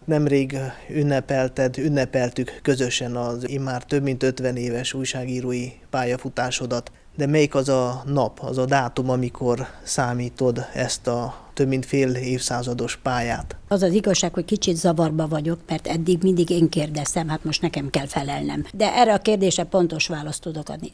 Nemrég ünnepeltük közösen az immár több mint 50 éves újságírói pályafutásodat. De melyik az a nap, az a dátum, amikor számítod ezt a több mint fél évszázados pályát? Az az igazság, hogy kicsit zavarba vagyok, mert eddig mindig én kérdeztem, hát most nekem kell felelnem. De erre a kérdésre pontos választ tudok adni.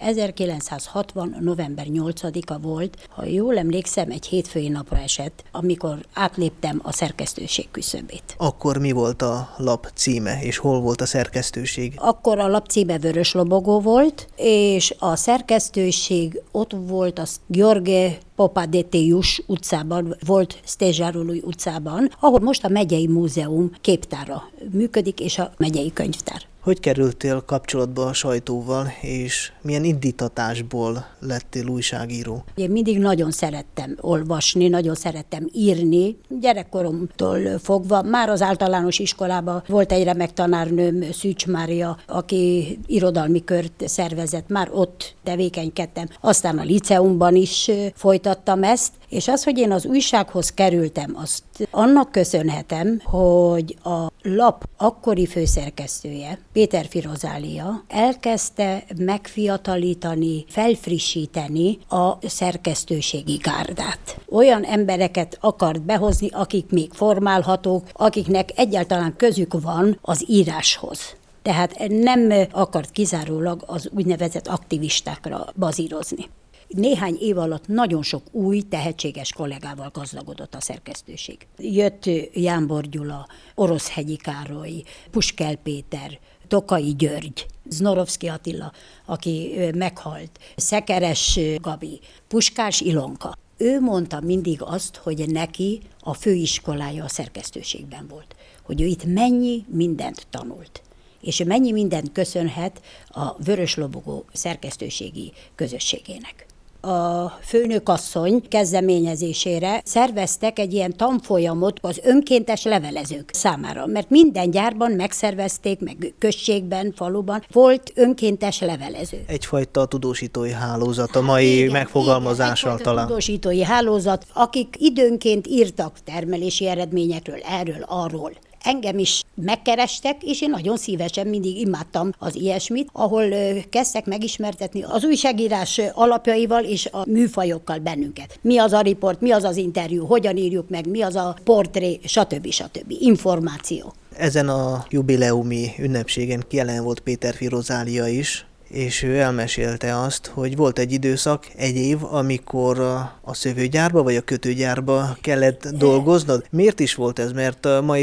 1960. november 8-a volt, ha jól emlékszem, egy hétfői napra esett, amikor átléptem a szerkesztőség küszöbét. Akkor mi volt a lap címe, és hol volt a szerkesztőség? Akkor a lap címe Vörös Lobogó volt, és a szerkesztőség ott volt a Gheorghe Popadéteius utcában, volt Stejárului utcában, ahol most a Megyei Múzeum képtára működik, és a megyei könyvtár. Hogy kerültél kapcsolatba a sajtóval, és milyen indítatásból lettél újságíró? Én mindig nagyon szerettem olvasni, nagyon szerettem írni. Gyerekkoromtól fogva, már az általános iskolában volt egy remek tanárnőm, Szűcs Mária, aki irodalmi kört szervezett, már ott tevékenykedtem. Aztán a liceumban is folytattam ezt, és az, hogy én az újsághoz kerültem, azt annak köszönhetem, hogy a lap akkori főszerkesztője, Péterfi Rozália elkezdte megfiatalítani, felfrissíteni a szerkesztőségi gárdát. Olyan embereket akart behozni, akik még formálhatók, akiknek egyáltalán közük van az íráshoz. Tehát nem akart kizárólag az úgynevezett aktivistákra bazírozni. Néhány év alatt nagyon sok új, tehetséges kollégával gazdagodott a szerkesztőség. Jött Jámbor Gyula, Oroszhegyi Károly, Puskel Péter, Tokai György, Znorovszky Attila, aki meghalt, Szekeres Gabi, Puskás Ilonka. Ő mondta mindig azt, hogy neki a főiskolája a szerkesztőségben volt, hogy ő itt mennyi mindent tanult. És mennyi mindent köszönhet a Vörös Lobogó szerkesztőségi közösségének. A főnökasszony kezdeményezésére szerveztek egy ilyen tanfolyamot az önkéntes levelezők számára, mert minden gyárban megszervezték, meg községben, faluban volt önkéntes levelező. Egyfajta tudósítói hálózat, a mai megfogalmazással talán. Tudósítói hálózat, akik időnként írtak termelési eredményekről, erről, arról. Engem is megkerestek, és én nagyon szívesen mindig imádtam az ilyesmit, ahol kezdtek megismertetni az újságírás alapjaival és a műfajokkal bennünket. Mi az a riport, mi az az interjú, hogyan írjuk meg, mi az a portré, stb. Információ. Ezen a jubileumi ünnepségen jelen volt Péterfi Rozália is, és ő elmesélte azt, hogy volt egy időszak, egy év, amikor a szövőgyárba vagy a kötőgyárba kellett dolgoznod. Miért is volt ez? Mert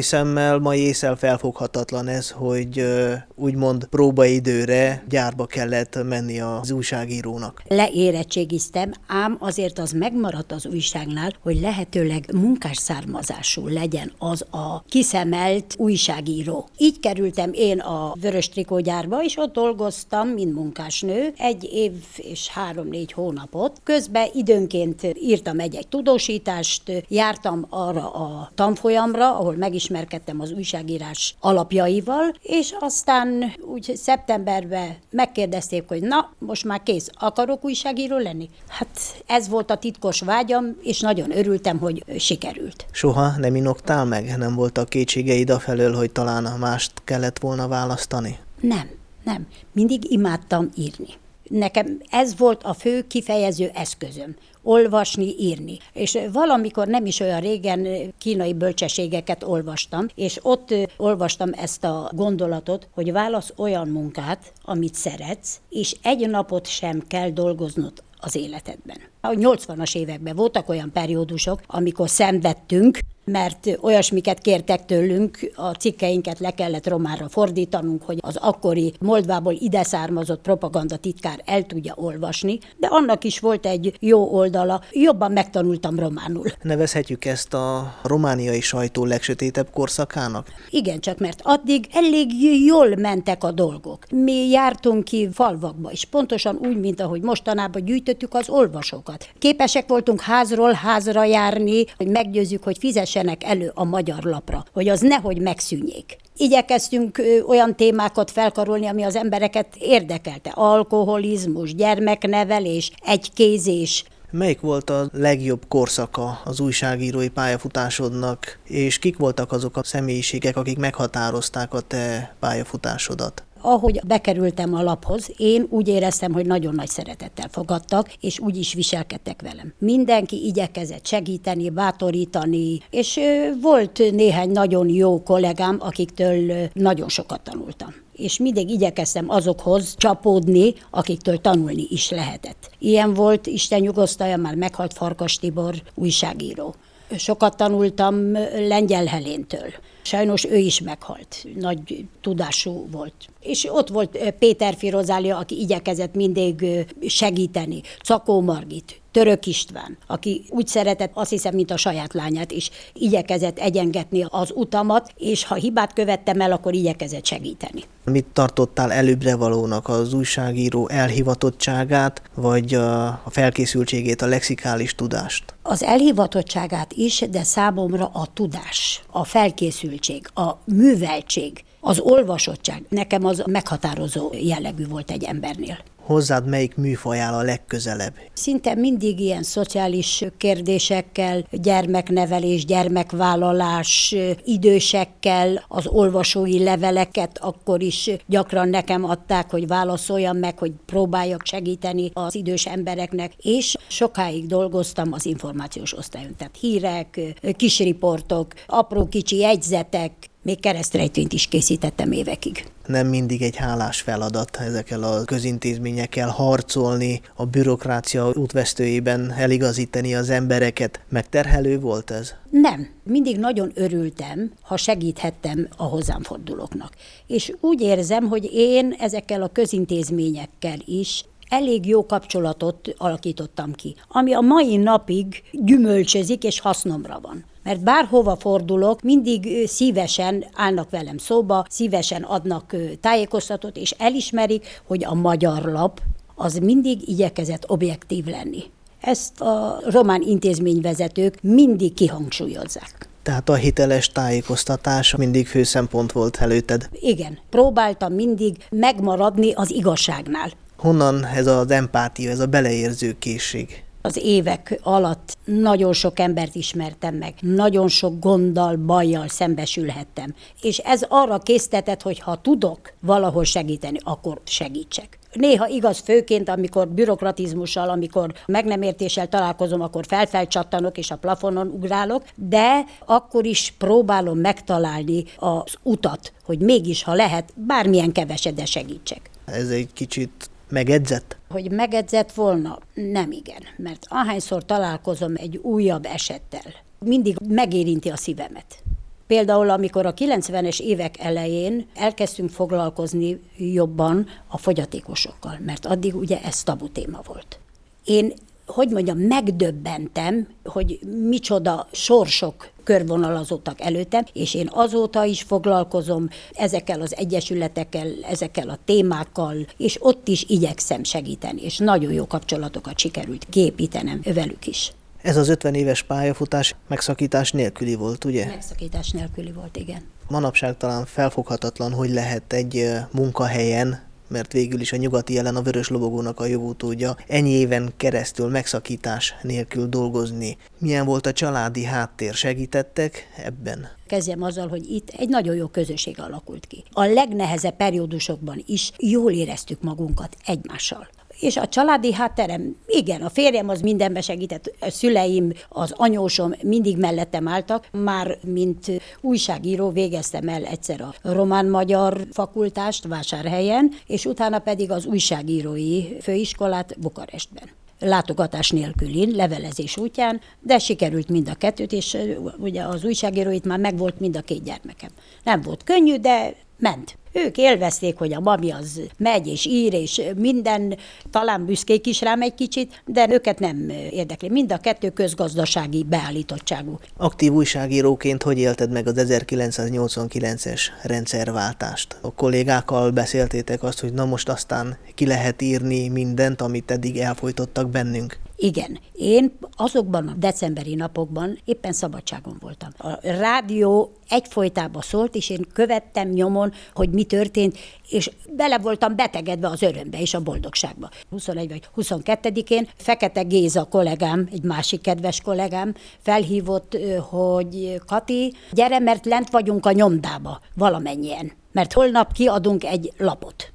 mai ésszel felfoghatatlan ez, hogy úgymond próbaidőre gyárba kellett menni az újságírónak. Leérettségiztem, ám azért az megmaradt az újságnál, hogy lehetőleg munkás származású legyen az a kiszemelt újságíró. Így kerültem én a Vörös Trikógyárba, és ott dolgoztam, mint munkásnő, 1 év és 3-4 hónapot. Közben időnként írtam egy tudósítást, jártam arra a tanfolyamra, ahol megismerkedtem az újságírás alapjaival, és aztán úgy szeptemberben megkérdezték, hogy na, most már kész, akarok újságíró lenni? Hát ez volt a titkos vágyam, és nagyon örültem, hogy sikerült. Soha nem inogtál meg? Nem voltak kétségeid afelől, hogy talán mást kellett volna választani? Nem. Mindig imádtam írni. Nekem ez volt a fő kifejező eszközöm. Olvasni, írni. És valamikor nem is olyan régen kínai bölcsességeket olvastam, és ott olvastam ezt a gondolatot, hogy válasz olyan munkát, amit szeretsz, és egy napot sem kell dolgoznod az életedben. A 80-as években voltak olyan periódusok, amikor szenvedtünk, mert olyasmiket kértek tőlünk, a cikkeinket le kellett románra fordítanunk, hogy az akkori Moldvából ide származott propagandatitkár el tudja olvasni, de annak is volt egy jó oldala, jobban megtanultam románul. Nevezhetjük ezt a romániai sajtó legsötétebb korszakának? Igen, csak mert addig elég jól mentek a dolgok. Mi jártunk ki falvakba is, pontosan úgy, mint ahogy mostanában gyűjtöttük az olvasókat. Képesek voltunk házról házra járni, hogy meggyőzzük, hogy fizessenek elő a magyar lapra, hogy az nehogy megszűnjék. Igyekeztünk olyan témákat felkarolni, ami az embereket érdekelte. Alkoholizmus, gyermeknevelés, egykézés. Melyik volt a legjobb korszaka az újságírói pályafutásodnak, és kik voltak azok a személyiségek, akik meghatározták a te pályafutásodat? Ahogy bekerültem a laphoz, én úgy éreztem, hogy nagyon nagy szeretettel fogadtak, és úgy is viselkedtek velem. Mindenki igyekezett segíteni, bátorítani, és volt néhány nagyon jó kollégám, akiktől nagyon sokat tanultam. És mindig igyekeztem azokhoz csapódni, akiktől tanulni is lehetett. Ilyen volt, Isten nyugosztalja, már meghalt Farkas Tibor, újságíró. Sokat tanultam Lengyel Heléntől. Sajnos ő is meghalt, nagy tudású volt. És ott volt Péterfi Rozália, aki igyekezett mindig segíteni, Czakó Margit, Török István, aki úgy szeretett, azt hiszem, mint a saját lányát is, igyekezett egyengetni az utamat, és ha hibát követtem el, akkor igyekezett segíteni. Mit tartottál előbbre-valónak, az újságíró elhivatottságát, vagy a felkészültségét, a lexikális tudást? Az elhivatottságát is, de számomra a tudás, a felkészültség, a műveltség, az olvasottság nekem az meghatározó jellegű volt egy embernél. Hozzád melyik műfaj áll a legközelebb? Szinte mindig ilyen szociális kérdésekkel, gyermeknevelés, gyermekvállalás, idősekkel, az olvasói leveleket akkor is gyakran nekem adták, hogy válaszoljam meg, hogy próbáljak segíteni az idős embereknek, és sokáig dolgoztam az információs osztályon, tehát hírek, kis riportok, apró kicsi jegyzetek, még keresztrejtvényt is készítettem évekig. Nem mindig egy hálás feladat ezekkel a közintézményekkel harcolni, a bürokrácia útvesztőjében eligazítani az embereket. Megterhelő volt ez? Nem. Mindig nagyon örültem, ha segíthettem a hozzám fordulóknak. És úgy érzem, hogy én ezekkel a közintézményekkel is elég jó kapcsolatot alakítottam ki, ami a mai napig gyümölcsözik és hasznomra van. Mert bárhova fordulok, mindig szívesen állnak velem szóba, szívesen adnak tájékoztatót, és elismerik, hogy a Magyar Lap az mindig igyekezett objektív lenni. Ezt a román intézményvezetők mindig kihangsúlyozzák. Tehát a hiteles tájékoztatás mindig fő szempont volt előtted? Igen, próbáltam mindig megmaradni az igazságnál. Honnan ez az empátia, ez a beleérző készség? Az évek alatt nagyon sok embert ismertem meg, nagyon sok gonddal, bajjal szembesülhettem. És ez arra késztetett, hogy ha tudok valahol segíteni, akkor segítsek. Néha igaz, főként, amikor bürokratizmussal, amikor meg nem értéssel találkozom, akkor felcsattanok és a plafonon ugrálok, de akkor is próbálom megtalálni az utat, hogy mégis, ha lehet, bármilyen keveset, de segítsek. Ez egy kicsit megedzett? Hogy megedzett volna? Nem igen, mert ahányszor találkozom egy újabb esettel, mindig megérinti a szívemet. Például, amikor a 90-es évek elején elkezdtünk foglalkozni jobban a fogyatékosokkal, mert addig ugye ez tabu téma volt. Én, megdöbbentem, hogy micsoda sorsok körvonalazottak előttem, és én azóta is foglalkozom ezekkel az egyesületekkel, ezekkel a témákkal, és ott is igyekszem segíteni, és nagyon jó kapcsolatokat sikerült kiépítenem velük is. Ez az 50 éves pályafutás megszakítás nélküli volt, ugye? Megszakítás nélküli volt, igen. Manapság talán felfoghatatlan, hogy lehet egy munkahelyen, mert végül is a nyugati jelen a vörös lobogónak a jogútódja, ennyi éven keresztül megszakítás nélkül dolgozni. Milyen volt a családi háttér? Segítettek ebben? Kezdjem azzal, hogy itt egy nagyon jó közösség alakult ki. A legnehezebb periódusokban is jól éreztük magunkat egymással. És a családi hátterem, igen, a férjem az mindenbe segített, a szüleim, az anyósom mindig mellettem álltak. Már mint újságíró végeztem el egyszer a román-magyar fakultást Vásárhelyen, és utána pedig az újságírói főiskolát Bukarestben. Látogatás nélkülin, levelezés útján, de sikerült mind a kettőt, és ugye az újságíróit már megvolt mind a 2 gyermekem. Nem volt könnyű, de ment. Ők élvezték, hogy a mami az megy és ír, és minden, talán büszkék is rám egy kicsit, de őket nem érdekli. Mind a 2 közgazdasági beállítottságú. Aktív újságíróként hogy élted meg az 1989-es rendszerváltást? A kollégákkal beszéltétek azt, hogy na most aztán ki lehet írni mindent, amit eddig elfojtottak bennünk? Igen, én azokban a decemberi napokban éppen szabadságon voltam. A rádió egyfolytában szólt, és én követtem nyomon, hogy mi történt, és bele voltam betegedve az örömbe és a boldogságba. 21 vagy 22-én Fekete Géza kollégám, egy másik kedves kollégám felhívott, hogy Kati, gyere, mert lent vagyunk a nyomdába valamennyien, mert holnap kiadunk egy lapot,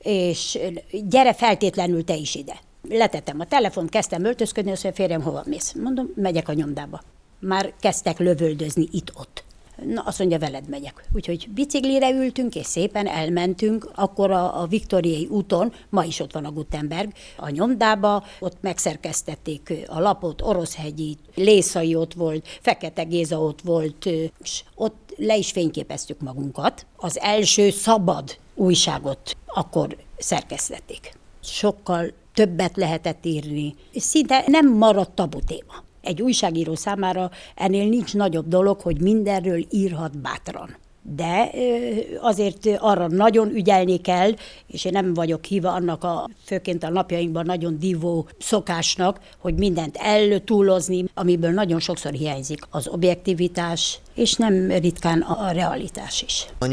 és gyere feltétlenül te is ide. Letettem a telefont, kezdtem öltözködni, azt mondja, férjem, hova mész? Mondom, megyek a nyomdába. Már kezdtek lövöldözni itt-ott. Na, azt mondja, veled megyek. Úgyhogy biciklire ültünk, és szépen elmentünk, akkor a Viktóriai úton, ma is ott van a Gutenberg, a nyomdába, ott megszerkesztették a lapot, Oroszhegyi, Lészai ott volt, Fekete Géza ott volt, és ott le is fényképeztük magunkat. Az első szabad újságot akkor szerkesztették. Sokkal többet lehetett írni. Szinte nem maradt tabu téma. Egy újságíró számára ennél nincs nagyobb dolog, hogy mindenről írhat bátran. De azért arra nagyon ügyelni kell, és én nem vagyok híva annak főként a napjainkban nagyon divó szokásnak, hogy mindent eltúlozni, amiből nagyon sokszor hiányzik az objektivitás, és nem ritkán a realitás is. A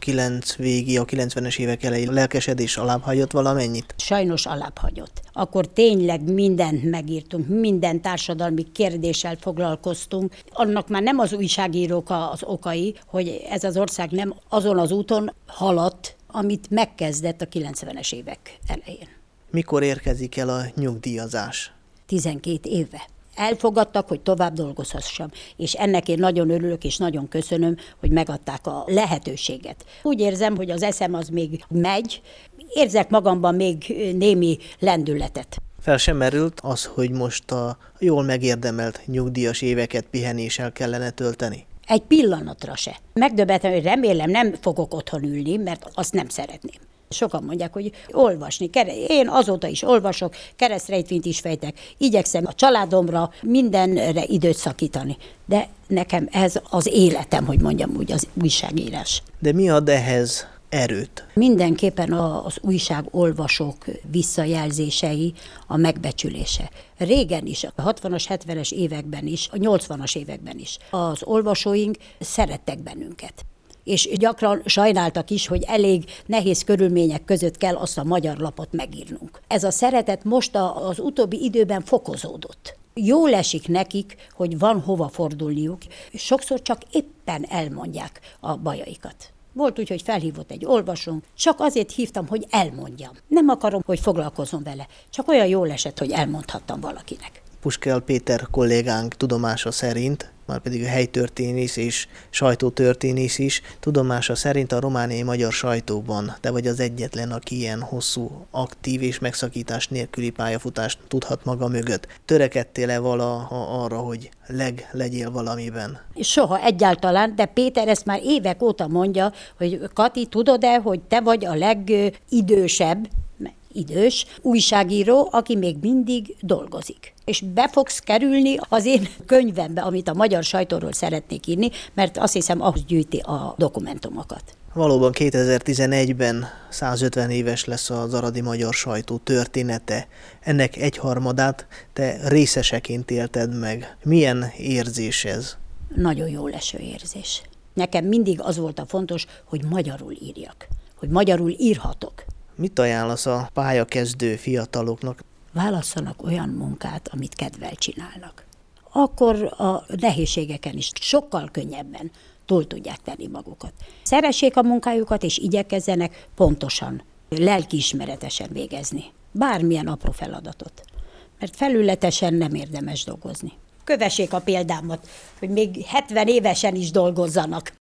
89 végi, a 90-es évek elejé lelkesedés alábbhagyott valamennyit? Sajnos alábbhagyott. Akkor tényleg mindent megírtunk, minden társadalmi kérdéssel foglalkoztunk. Annak már nem az újságírók az okai, hogy ez az ország nem azon az úton haladt, amit megkezdett a 90-es évek elején. Mikor érkezik el a nyugdíjazás? 12 éve. Elfogadtak, hogy tovább dolgozhassam, és ennek én nagyon örülök, és nagyon köszönöm, hogy megadták a lehetőséget. Úgy érzem, hogy az eszem az még megy, érzek magamban még némi lendületet. Fel sem merült az, hogy most a jól megérdemelt nyugdíjas éveket pihenéssel kellene tölteni? Egy pillanatra se. Megdöbbentem, hogy remélem nem fogok otthon ülni, mert azt nem szeretném. Sokan mondják, hogy olvasni. Én azóta is olvasok, keresztrejtvényt is fejtek, igyekszem a családomra mindenre időt szakítani. De nekem ez az életem, hogy mondjam úgy, az újságírás. De mi ad ehhez erőt? Mindenképpen az újságolvasók visszajelzései, a megbecsülése. Régen is, a 60-as, 70-es években is, a 80-as években is az olvasóink szerettek bennünket. És gyakran sajnáltak is, hogy elég nehéz körülmények között kell azt a magyar lapot megírnunk. Ez a szeretet most az utóbbi időben fokozódott. Jól esik nekik, hogy van hova fordulniuk, sokszor csak éppen elmondják a bajaikat. Volt úgy, hogy felhívott egy olvasónk, csak azért hívtam, hogy elmondjam. Nem akarom, hogy foglalkozzon vele, csak olyan jól esett, hogy elmondhattam valakinek. Puskell Péter kollégánk tudomása szerint, már pedig a helytörténész és sajtótörténész is, tudomása szerint a romániai magyar sajtóban te vagy az egyetlen, aki ilyen hosszú, aktív és megszakítás nélküli pályafutást tudhat maga mögött. Törekedtél-e valaha arra, hogy legyél valamiben? Soha egyáltalán, de Péter ezt már évek óta mondja, hogy Kati, tudod-e, hogy te vagy a legidősebb, idős újságíró, aki még mindig dolgozik. És be fogsz kerülni az én könyvembe, amit a magyar sajtóról szeretnék írni, mert azt hiszem, ahhoz gyűjti a dokumentumokat. Valóban 2011-ben 150 éves lesz az aradi magyar sajtó története. Ennek egyharmadát te részeseként élted meg. Milyen érzés ez? Nagyon jó leső érzés. Nekem mindig az volt a fontos, hogy magyarul írjak, hogy magyarul írhatok. Mit ajánlasz a pályakezdő fiataloknak? Válasszanak olyan munkát, amit kedvel csinálnak. Akkor a nehézségeken is sokkal könnyebben túl tudják tenni magukat. Szeressék a munkájukat, és igyekezzenek pontosan, lelkiismeretesen végezni. Bármilyen apró feladatot. Mert felületesen nem érdemes dolgozni. Kövessék a példámat, hogy még 70 évesen is dolgozzanak.